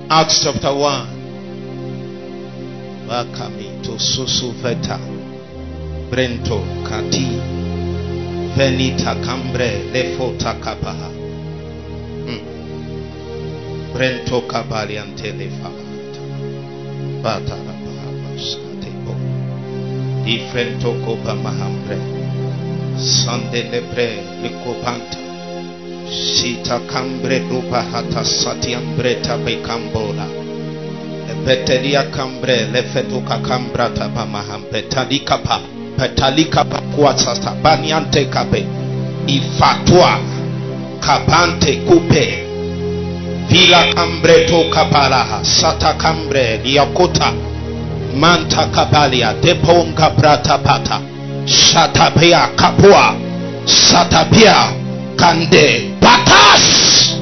Acts chapter 1. Wakami to susu veta. Brento kati. Venita cambre lefota kapaha. Brento kabaliante lefata. Bata rapahabas katebo. Differento kopa mahambre. Sande lebre likopanta. Sita cambre rupa hata satiambre tabe cambola. Petelia cambre lefetuka cambra taba mahambre talikapa. Petalika kuatata baniante kabe. Ifatwa kabante kupe. Vila cambre to kapalaha. Sata cambre liakota. Manta kabalia deponga brata pata. Satapia kapua. Satapia kande batas.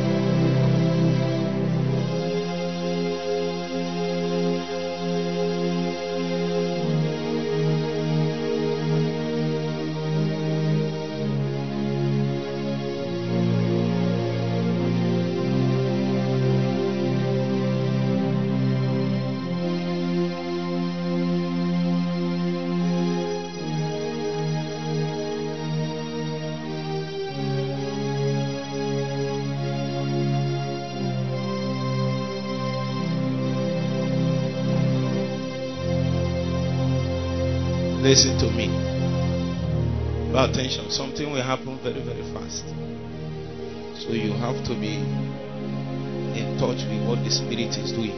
Listen to me. Pay attention. Something will happen very, very fast. So you have to be in touch with what the Spirit is doing.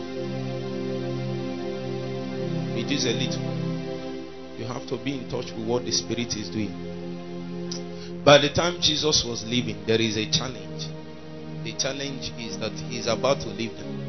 It is a little. You have to be in touch with what the Spirit is doing. By the time Jesus was leaving, there is a challenge. The challenge is that he is about to leave them.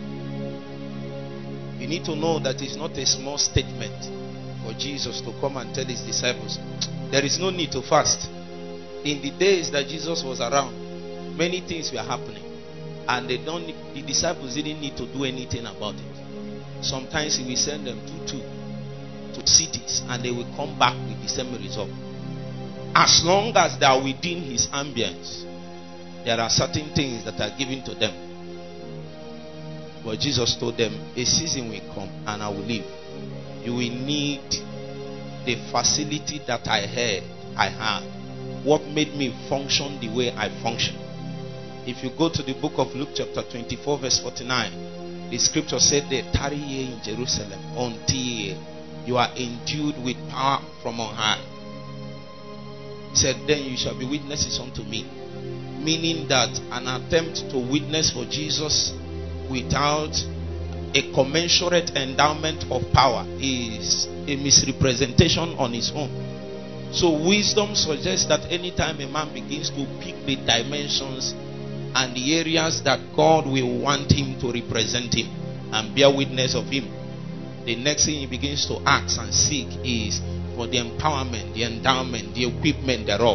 You need to know that it's not a small statement for Jesus to come and tell his disciples, there is no need to fast. In the days that Jesus was around, many things were happening, and the disciples didn't need to do anything about it. Sometimes he will send them to cities, and they will come back with the same result. As long as they are within his ambience, there are certain things that are given to them. But Jesus told them, a season will come and I will leave. You will need the facility that I had. What made me function the way I function. If you go to the book of Luke chapter 24 verse 49, the scripture said they tarry ye in Jerusalem until you are endued with power from on high. He said, then you shall be witnesses unto me. Meaning that an attempt to witness for Jesus without a commensurate endowment of power is a misrepresentation on its own. So wisdom suggests that anytime a man begins to pick the dimensions and the areas that God will want him to represent him and bear witness of him, the next thing he begins to ask and seek is for the empowerment, the endowment, the equipment thereof,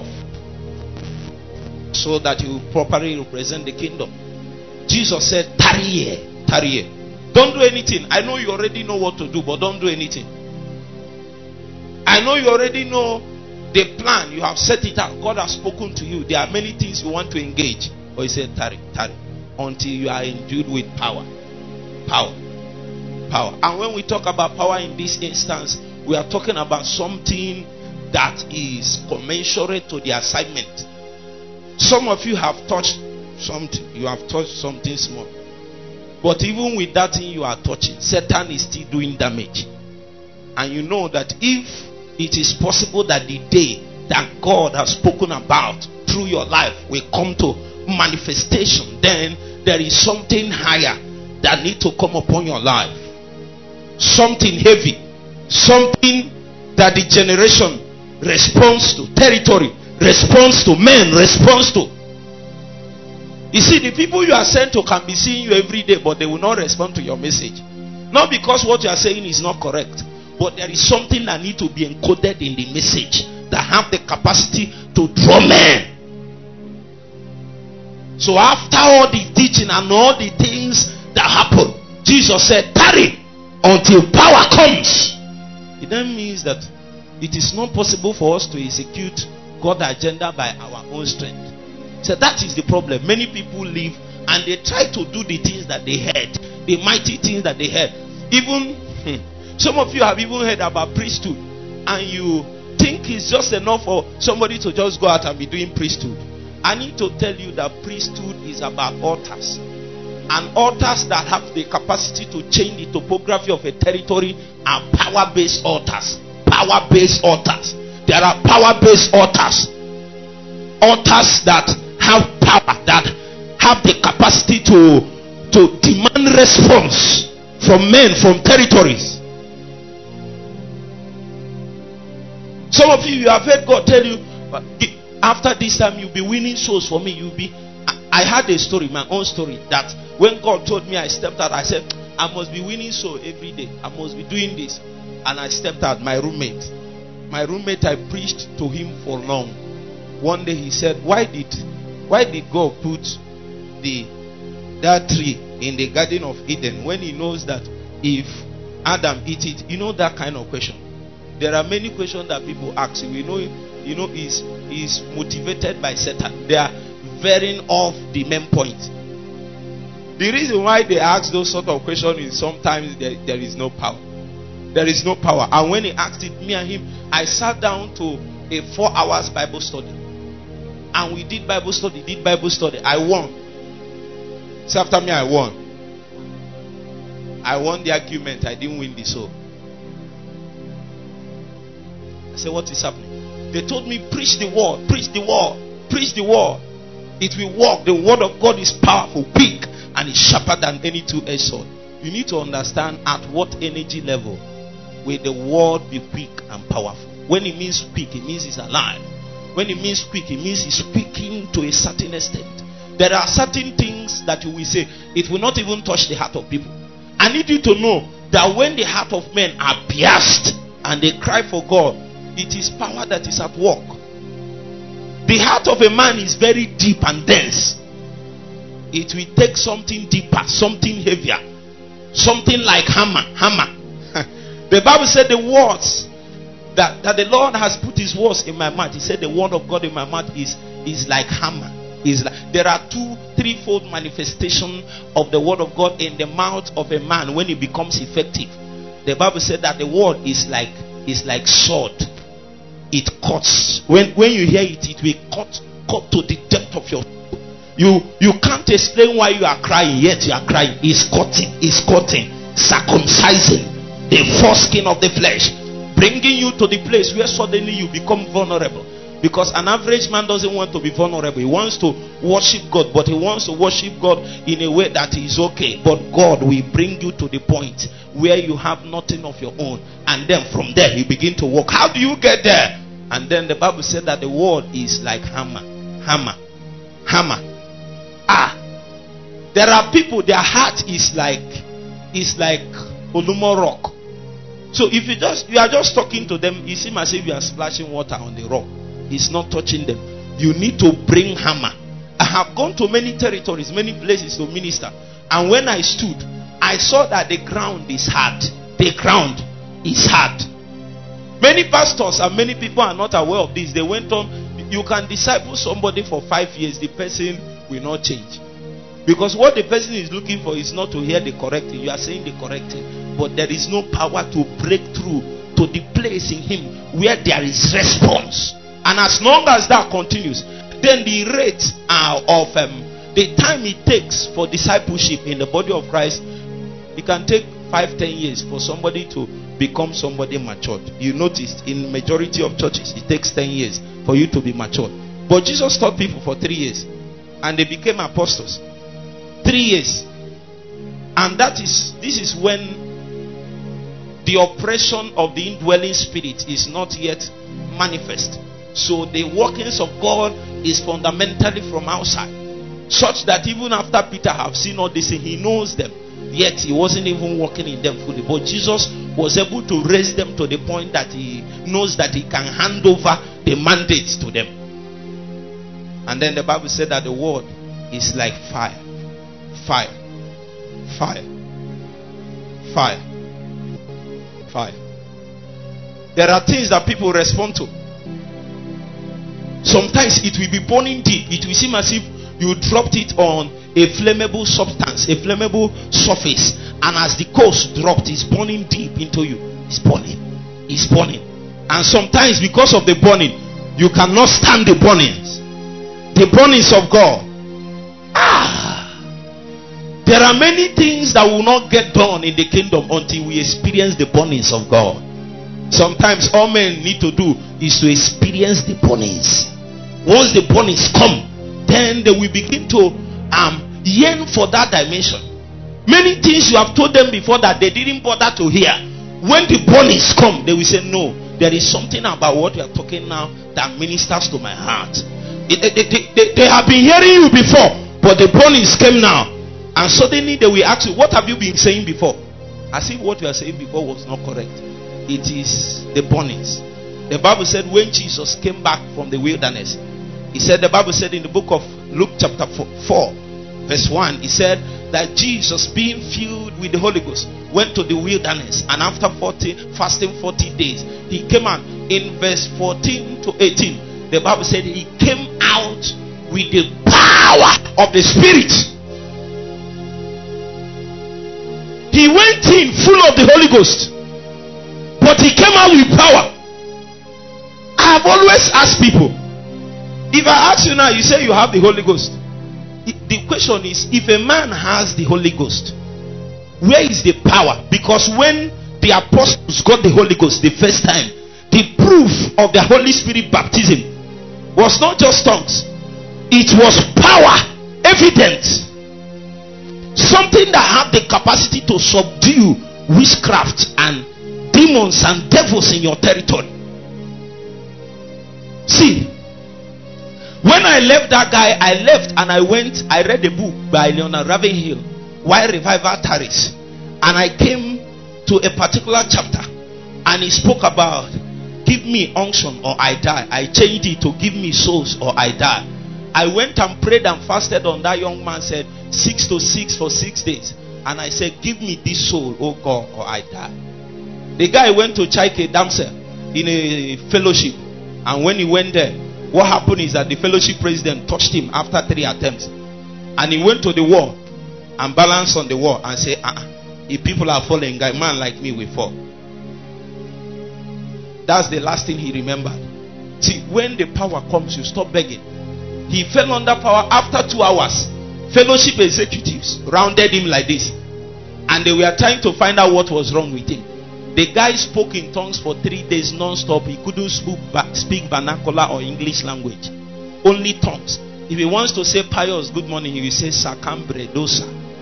so that he will properly represent the kingdom. Jesus said, tarry here, tarry here. Don't do anything. I know you already know what to do, but don't do anything. I know you already know the plan. You have set it out. God has spoken to you. There are many things you want to engage. But he said, tarry, tarry, until you are endued with power. Power. Power. And when we talk about power in this instance, we are talking about something that is commensurate to the assignment. Some of you have touched something. You have touched something small. But even with that thing you are touching, Satan is still doing damage. And you know that if it is possible that the day that God has spoken about through your life will come to manifestation, then there is something higher that needs to come upon your life. Something heavy. Something that the generation responds to. Territory responds to. Men responds to. You see, the people you are sent to can be seeing you every day, but they will not respond to your message. Not because what you are saying is not correct, but there is something that needs to be encoded in the message that have the capacity to draw men. So after all the teaching and all the things that happen, Jesus said, tarry until power comes. It then means that it is not possible for us to execute God's agenda by our own strength. So that is the problem. Many people live and they try to do the things that they heard. the mighty things that they heard. Even some of you have even heard about priesthood, and you think it's just enough for somebody to just go out and be doing priesthood. I need to tell you that priesthood is about altars, and altars that have the capacity to change the topography of a territory are power-based altars. Power-based altars. There are power-based altars. Altars that have power, that have the capacity to demand response from men, from territories. Some of you have heard God tell you, after this time you'll be winning souls for me. I had a story, my own story, that when God told me, I stepped out. I said, I must be winning souls every day. I must be doing this. And I stepped out. My roommate, I preached to him for long. One day he said, why did God put that tree in the Garden of Eden when he knows that if Adam eat it? You know that kind of question. There are many questions that people ask. You know, is motivated by Satan. They are veering off the main point. The reason why they ask those sort of questions is sometimes there is no power. There is no power. And when he asked it, me and him, I sat down to a 4 hours Bible study. And we did Bible study. I won. So after me, I won. I won the argument. I didn't win the soul. I said, what is happening? They told me, preach the word, preach the word, preach the word. It will work. The word of God is powerful, big, and it's sharper than any two-edged sword. You need to understand at what energy level will the word be quick and powerful. When it means quick, it means it's alive. When it means quick, it means it's speaking to a certain extent. There are certain things that you will say, it will not even touch the heart of people. I need you to know that when the heart of men are pierced and they cry for God, it is power that is at work. The heart of a man is very deep and dense. It will take something deeper, something heavier, something like hammer. The Bible said the words that the Lord has put his words in my mouth. He said the word of God in my mouth is like hammer. There are 2-3-fold manifestation of the word of God in the mouth of a man when it becomes effective. The Bible said that the word is like sword. It cuts. When you hear it, it will cut to the depth of your soul. You can't explain why you are crying, yet you are crying. It's cutting, circumcising the foreskin of the flesh, bringing you to the place where suddenly you become vulnerable. Because an average man doesn't want to be vulnerable. He wants to worship God, but he wants to worship God in a way that is okay. But God will bring you to the point where you have nothing of your own, and then from there you begin to walk. How do you get there? And then the Bible said that the word is like hammer. There are people, their heart is like Olumo rock. So if you are just talking to them, it seems as if you are splashing water on the rock. It's not touching them. You need to bring hammer. I have gone to many territories, many places to minister, and when I stood, I saw that the ground is hard. The ground is hard. Many pastors and many people are not aware of this. They went on. You can disciple somebody for 5 years, the person will not change, because what the person is looking for is not to hear the correct thing. You are saying the correct thing, but there is no power to break through to the place in him where there is response. And as long as that continues, then the rate of the time it takes for discipleship in the body of Christ, it can take 5-10 years for somebody to become somebody matured. You noticed in majority of churches it takes 10 years for you to be matured. But Jesus taught people for 3 years and they became apostles. 3 years. And this is when the oppression of the indwelling spirit is not yet manifest. So the workings of God is fundamentally from outside, such that even after Peter have seen all this, he knows them, yet he wasn't even working in them fully. But Jesus was able to raise them to the point that he knows that he can hand over the mandates to them. And then the Bible said that the word is like fire. There are things that people respond to. Sometimes it will be burning deep. It will seem as if you dropped it on a flammable substance, a flammable surface, and as the coals dropped, it's burning deep into you. It's burning. It's burning. And sometimes because of the burning, you cannot stand the burnings. The burnings of God. There are many things that will not get done in the kingdom until we experience the burnings of God. Sometimes all men need to do is to experience the burnings. Once the burnings come, then they will begin to yearn for that dimension. Many things you have told them before that they didn't bother to hear. When the burnings come, they will say, no, there is something about what you are talking now that ministers to my heart. They have been hearing you before, but the burnings came now. And suddenly they will ask you, what have you been saying before? As if what you are saying before was not correct. It is the burnings. The Bible said when Jesus came back from the wilderness, he said, the Bible said in the book of Luke chapter 4 verse 1, he said that Jesus, being filled with the Holy Ghost, went to the wilderness, and after fasting 40 days, he came out. In verse 14 to 18, the Bible said he came out with the power of the Spirit. He went in full of the Holy Ghost, but he came out with power. I have always asked people, if I ask you now, you say you have the Holy Ghost. The question is, if a man has the Holy Ghost, where is the power? Because when the apostles got the Holy Ghost the first time, the proof of the Holy Spirit baptism was not just tongues. It was power, evident. Something that had the capacity to subdue witchcraft and demons and devils in your territory. See, when I left that guy, I left and I read a book by Leonard Ravenhill, Why Revival Tarries. And I came to a particular chapter and he spoke about, give me unction or I die. I changed it to give me souls or I die. I went and prayed and fasted on that young man, said 6 to 6 for 6 days. And I said, give me this soul, oh God, or I die. The guy went to Chaike Damsel in a fellowship. And when he went there, what happened is that the fellowship president touched him after 3 attempts. And he went to the wall and balanced on the wall and said, if people are falling, a man like me will fall. That's the last thing he remembered. See, when the power comes, you stop begging. He fell under power after 2 hours. Fellowship executives rounded him like this, and they were trying to find out what was wrong with him. The guy spoke in tongues for 3 days non-stop. He couldn't speak vernacular or English language. Only tongues. If he wants to say pious good morning, he will say Sakambre dosa.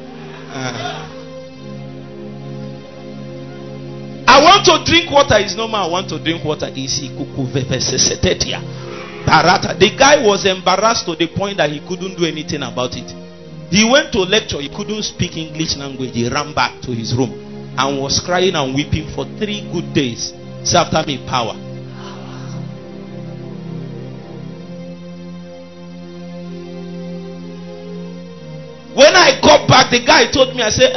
I want to drink water. It's normal. I want to drink water. The guy was embarrassed to the point that he couldn't do anything about it. He went to lecture. He couldn't speak English language. He ran back to his room and was crying and weeping for 3 good days. So after me, power. When I got back, the guy told me, I said,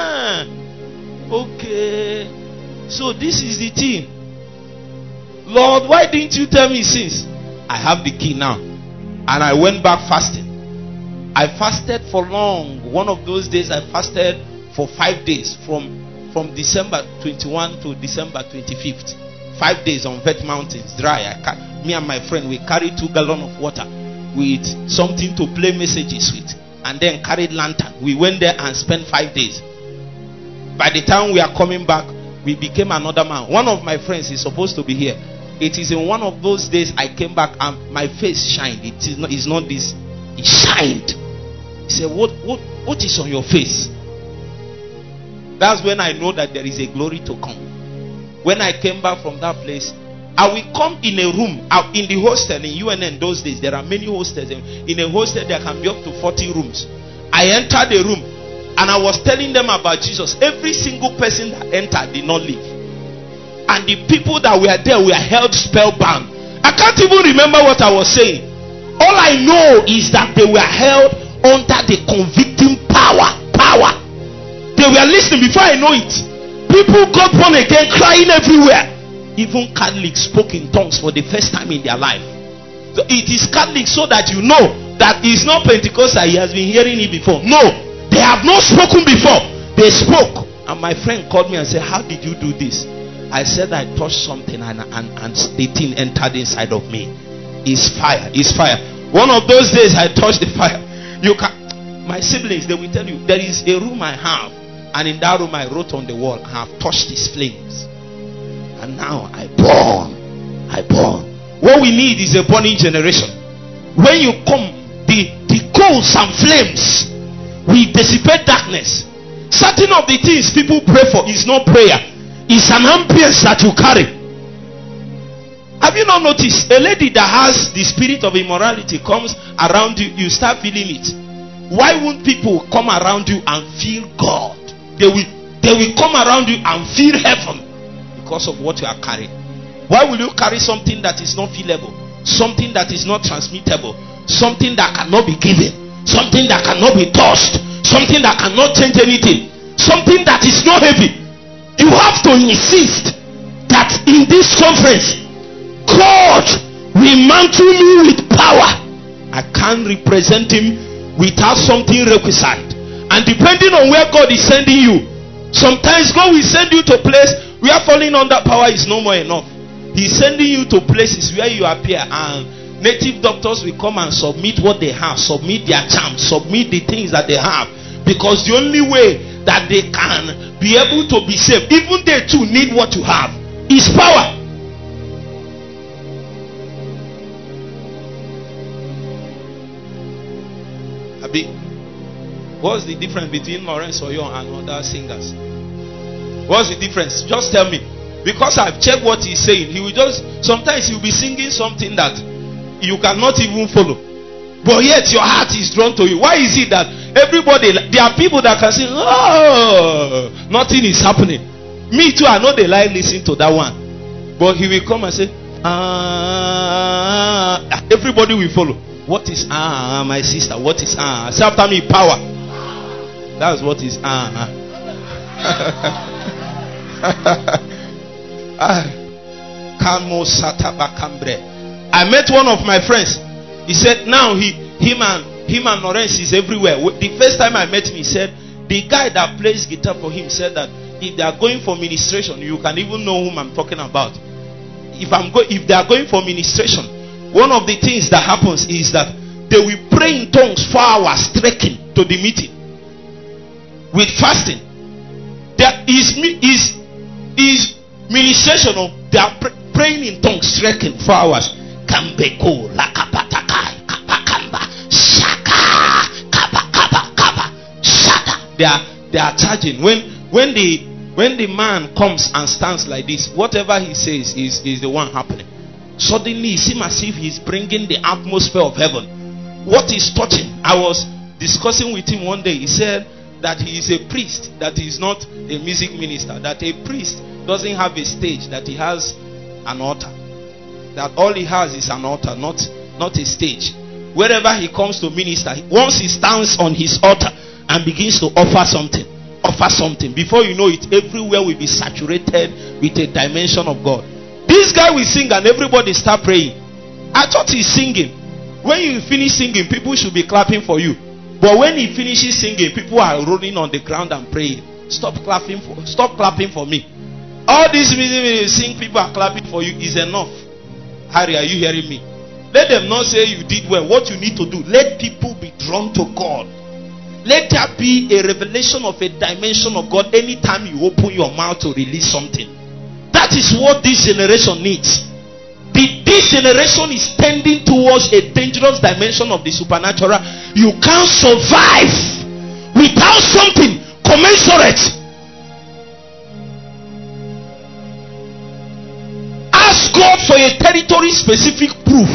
okay. So this is the thing. Lord, why didn't you tell me since? I have the key now. And I went back fasting. I fasted for long. One of those days I fasted for 5 days. From December 21 to December 25th. 5 days on Vet Mountains, dry. Me and my friend, we carried 2 gallons of water with something to play messages with. And then carried lantern. We went there and spent 5 days. By the time we are coming back, we became another man. One of my friends is supposed to be here. It is in one of those days I came back and my face shined. It's not this. It shined. He said, what is on your face? That's when I know that there is a glory to come. When I came back from that place, I will come in a room. In the hostel in UNN those days, there are many hostels. In a hostel there can be up to 40 rooms. I entered the room and I was telling them about Jesus. Every single person that entered did not leave. And the people that were there were held spellbound. I can't even remember what I was saying. All I know is that they were held under the convicting power. They were listening before I know it. People got born again, crying everywhere. Even Catholics spoke in tongues for the first time in their life. So it is Catholic so that you know that is not Pentecostal, he has been hearing it before. No, they have not spoken before. They spoke. And my friend called me and said, how did you do this? I said, I touched something and the thing entered inside of me. It's fire. It's fire. One of those days I touched the fire. My siblings, they will tell you, there is a room I have, and in that room I wrote on the wall, I have touched these flames. And now I burn. What we need is a burning generation. When you come, the coals and flames will dissipate darkness. Certain of the things people pray for is not prayer. It's an ambience that you carry. Have you not noticed? A lady that has the spirit of immorality comes around you, you start feeling it. Why won't people come around you and feel God? They will come around you and feel heaven because of what you are carrying. Why will you carry something that is not feelable? Something that is not transmittable? Something that cannot be given? Something that cannot be touched? Something that cannot change anything? Something that is not heavy? You have to insist that in this conference, God will mantle me with power. I can't represent him without something requisite. And depending on where God is sending you, sometimes God will send you to a place where falling under power is no more enough. He's sending you to places where you appear and native doctors will come and submit what they have, submit their charms, submit the things that they have, because the only way that they can be able to be saved, even they too need what you have, is power. What's the difference between Lawrence Oyor and other singers? What's the difference? Just tell me. Because I've checked what he's saying. Sometimes he'll be singing something that you cannot even follow. But yet your heart is drawn to you. Why is it that there are people that can sing, oh, nothing is happening. Me too, I know they like listening to that one. But he will come and say, everybody will follow. What is my sister? What is say after me, power. That's what is I met one of my friends. He said now him and Lawrence is everywhere. The first time I met him, he said the guy that plays guitar for him said that if they are going for ministration, you can even know whom I'm talking about. If they are going for ministration, one of the things that happens is that they will pray in tongues for hours trekking to the meeting with fasting. There is ministration. They are praying in tongues trekking for hours. Kambeko lakapatakai kapakamba shaka kapa shaka. They are charging. When the man comes and stands like this, whatever he says is the one happening. Suddenly it seems as if he's bringing the atmosphere of heaven. What is touching? I was discussing with him one day. He said that he is a priest, that he is not a music minister, that a priest doesn't have a stage, that he has an altar, that all he has is an altar, not a stage. Wherever he comes to minister, once he stands on his altar and begins to offer something, before you know it, everywhere will be saturated with a dimension of God. This guy will sing and everybody start praying. I thought he's singing. When you finish singing, people should be clapping for you. But when he finishes singing, people are rolling on the ground and praying. Stop clapping for me. All this music you sing, people are clapping for you is enough. Harry, are you hearing me? Let them not say you did well. What you need to do, let people be drawn to God. Let there be a revelation of a dimension of God anytime you open your mouth to release something. That is what this generation needs. This generation is tending towards a dangerous dimension of the supernatural. You can't survive without something commensurate. Ask God for a territory specific proof.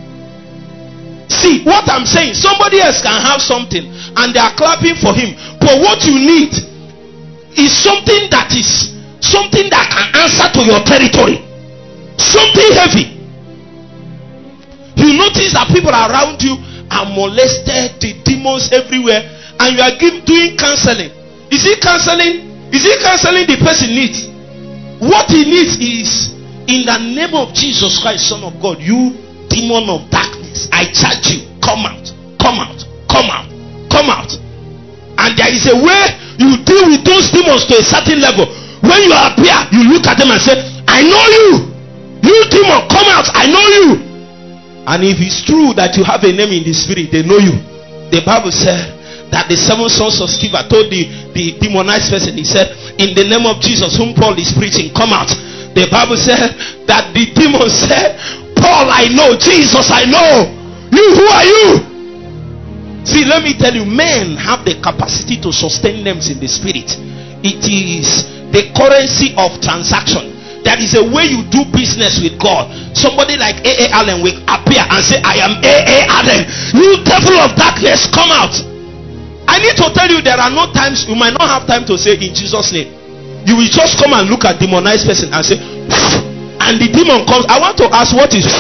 See what I'm saying? Somebody else can have something and they are clapping for him. But what you need is something that can answer to your territory. Something heavy. You notice that people around you are molested, the demons everywhere, and you are doing counseling. Is it counseling? Is it counseling the person needs? What he needs is, in the name of Jesus Christ, Son of God, you demon of darkness, I charge you, come out. come out, come out, come out. And there is a way you deal with those demons to a certain level. When you appear, you look at them and say, I know you. You demon, come out, I know you. And if it's true that you have a name in the spirit, they know you. The Bible said that the 7 sons of Sceva told the demonized person, he said, in the name of Jesus whom Paul is preaching, come out. The Bible said that the demon said, Paul I know, Jesus I know, you, who are you? See, let me tell you, men have the capacity to sustain names in the spirit. It is the currency of transaction. There is a way you do business with God. Somebody like A.A. Allen will appear and say, I am A.A. Allen. You devil of darkness, come out. I need to tell you, there are no times, you might not have time to say in Jesus' name. You will just come and look at demonized person and say, and the demon comes. I want to ask, what is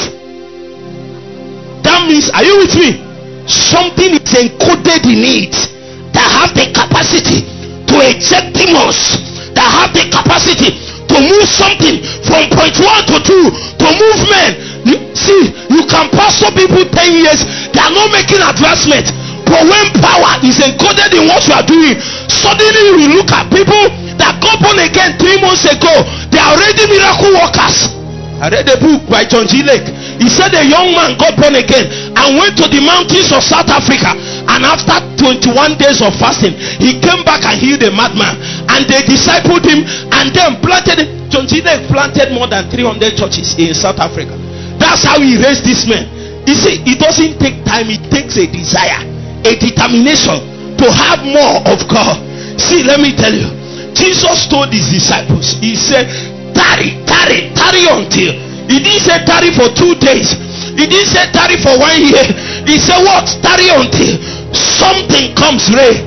that means? Are you with me? Something is encoded in it that have the capacity to eject demons, that have the capacity to move something from point 1 to 2, to move men. See, you can pastor people 10 years, they are not making advancement. But when power is encoded in what you are doing, suddenly you look at people that got born again 3 months ago, they are already miracle workers. I read a book by John G. Lake. He said a young man got born again and went to the mountains of South Africa, and after 21 days of fasting, he came back and healed a madman, and they discipled him and then planted. John G. Lake planted more than 300 churches in South Africa. That's how he raised this man. You see, it doesn't take time, it takes a desire, a determination to have more of God. See, let me tell you, Jesus told his disciples, he said, tarry until. He didn't say tarry for 2 days. He didn't say tarry for 1 year. He said what? Tarry until something comes, Ray.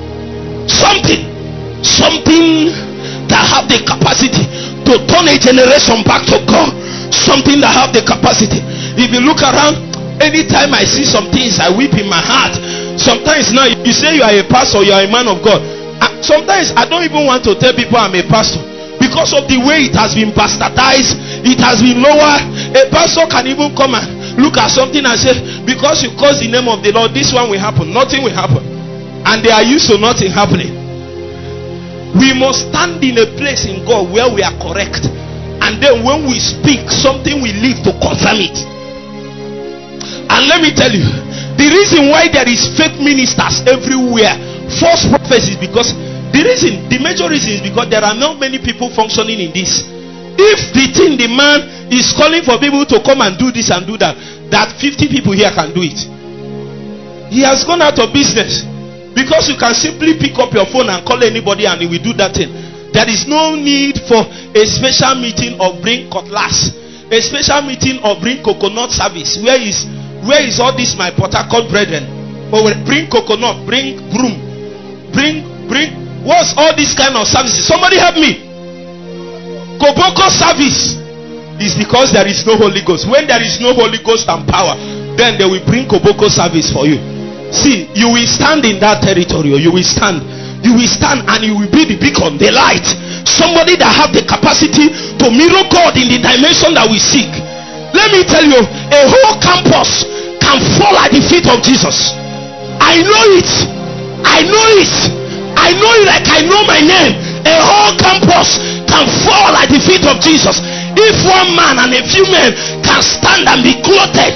Something that have the capacity to turn a generation back to God. Something that have the capacity. If you look around, anytime I see some things, I weep in my heart. Sometimes now you say you are a pastor, you are a man of God. Sometimes I don't even want to tell people I'm a pastor, because of the way it has been bastardized, it has been lowered. A pastor can even come and look at something and say, because you cause the name of the Lord, this one will happen. Nothing will happen. And they are used to nothing happening. We must stand in a place in God where we are correct, and then when we speak, something will live to confirm it. And let me tell you, the reason why there is fake ministers everywhere, false prophets, is because the major reason is because there are not many people functioning in this. If the man is calling for people to come and do this and do that 50 people here can do it, he has gone out of business. Because you can simply pick up your phone and call anybody and he will do that thing. There is no need for a special meeting or bring cutlass, a special meeting or bring coconut service. Where is all this, my Port Harcourt brethren? Or bring coconut, bring broom, bring what's all this kind of services? Somebody help me. Koboko service is because there is no Holy Ghost. When there is no Holy Ghost and power, then they will bring Koboko service for you. See, you will stand in that territory. You will stand and you will be the beacon, the light. Somebody that have the capacity to mirror God in the dimension that we seek. Let me tell you, a whole campus can fall at the feet of Jesus. I know it. I know it. I know it like I know my name. A whole campus can fall at the feet of Jesus. If one man and a few men can stand and be clothed.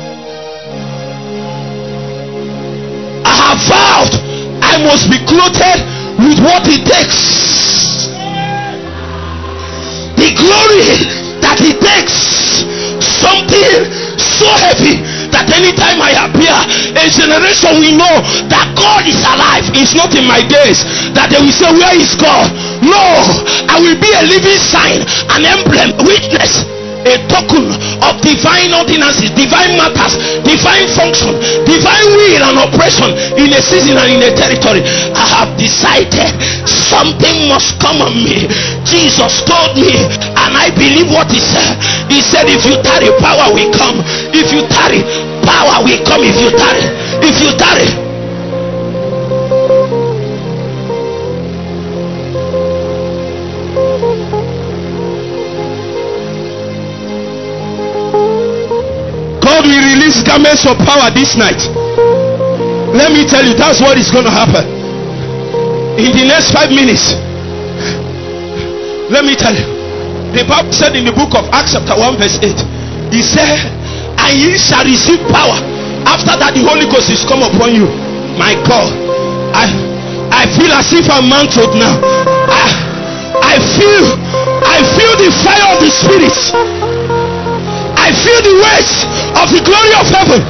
I have vowed I must be clothed with what it takes. The glory that it takes. Something so heavy that anytime I appear, a generation will know that God is alive. It's not in my days that they will say, where is God? No, I will be a living sign, an emblem, witness, a token of divine ordinances, divine matters, divine function, divine will and operation in a season and in a territory. I have decided something must come on me. Jesus told me, and I believe what he said. He said, if you tarry, power will come. If you tarry, power will come. If you tarry, if you tarry. God will release garments of power this night. Let me tell you, that's what is going to happen. In the next 5 minutes, let me tell you. The Bible said in the book of Acts chapter 1 verse 8, he said, and ye shall receive power after that the Holy Ghost is come upon you. My God, I feel as if I'm mantled now. I feel the fire of the Spirit. I feel the weight of the glory of heaven.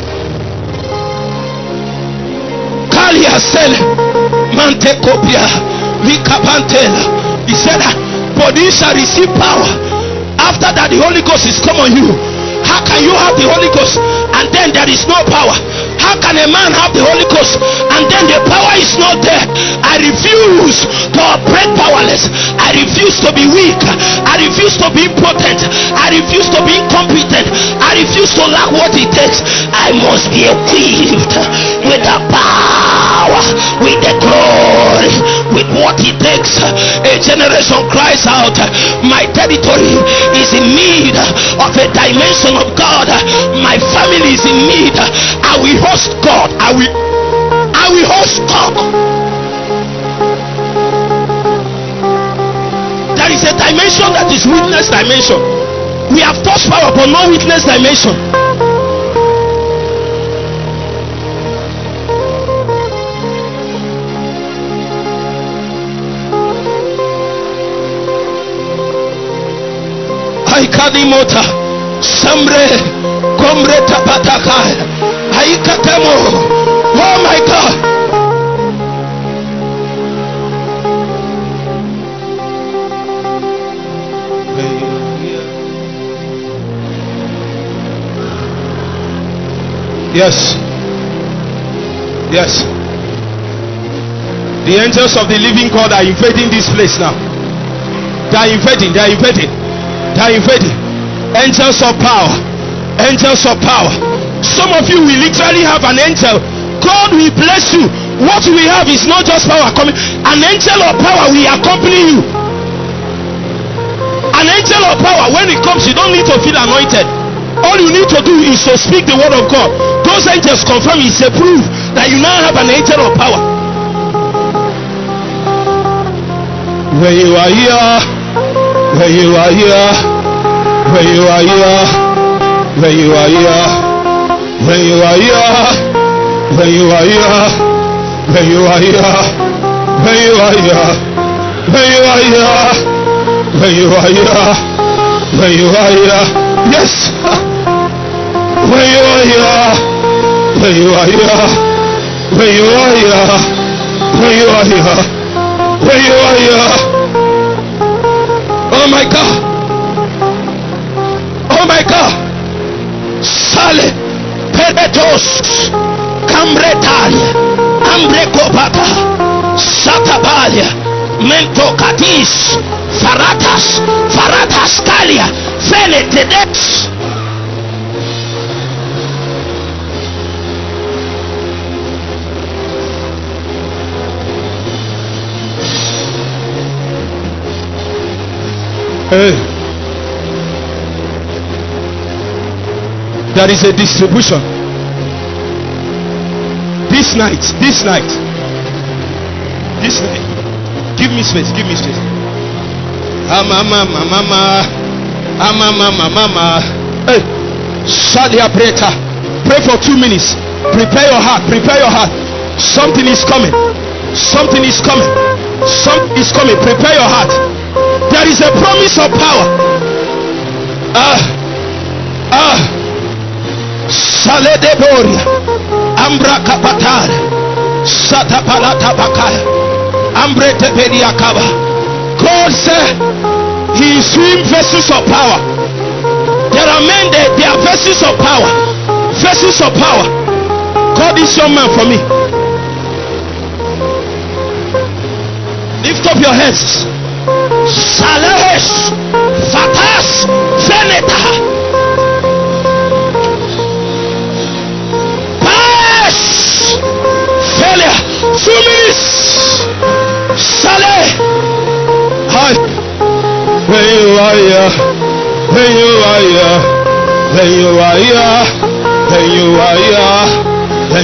Kalia said, Mante Kopia, Likapantela. He said, but you shall receive power after that the Holy Ghost is come on you. How can you have the Holy Ghost and then there is no power? How can a man have the Holy Ghost and then the power is not there? I refuse to operate powerless. I refuse to be weak. I refuse to be impotent. I refuse to be incompetent. I refuse to lack what it takes. I must be equipped with the power, with the glory, with what it takes. A generation cries out, my territory is in need of a dimension of God. My family is in need. I will host God. I will host God. There is a dimension that is witness dimension. We have touched power but no witness dimension. Aikadimota Samre Komre Tapatakai Aikatemo. Oh my God. Yes. Yes. The angels of the living God are invading this place now. They are invading. Angels of power. Angels of power. Some of you will literally have an angel. God will bless you. What we have is not just power coming. An angel of power will accompany you. An angel of power, when it comes, you don't need to feel anointed. All you need to do is to speak the word of God. Those angels confirm, it's a proof that you now have an angel of power. When you are here, when you are here, when you are here, when you are here, when you are here, when you are here, when you are here, when you are here, when you are here, when you are here, when you are here, yes, when you are here, when you are here, when you are here, when you are here, when you are here. Oh my God. Oh my God. Sale Peretos Cambretalia Ambrecopata Satabalia Mentocatis Faratas Calia Feletedex. There is a distribution this night. Give me space. Mama. Hey, Shadia Preta. Pray for 2 minutes. Prepare your heart. Something is coming. Prepare your heart. There is a promise of power. Saledeboria Ambra Kapatar Satapalata Bakaya Ambrete Pediakaba. God said He is doing vessels of power. There are men there, they are vessels of power. Vessels of power. God is your man for me. Lift up your heads. Sales Fatas Veneta Pass Failure 2 minutes. Sale Hi. When you are here, when you are here, when you are here, when you are here, when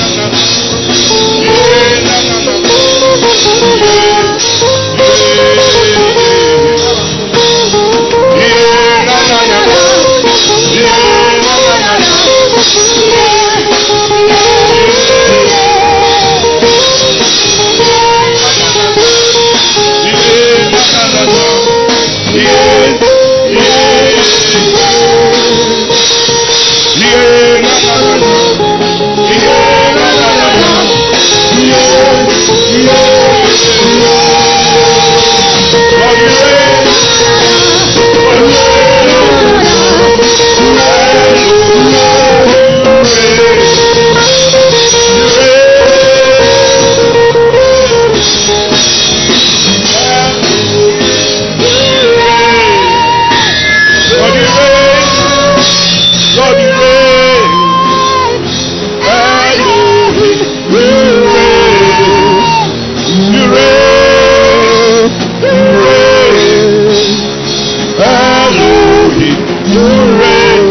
glory. You reign.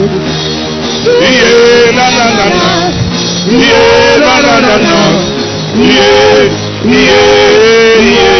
Yeah, na na na na. Yeah, na na na na. Yeah, yeah, yeah.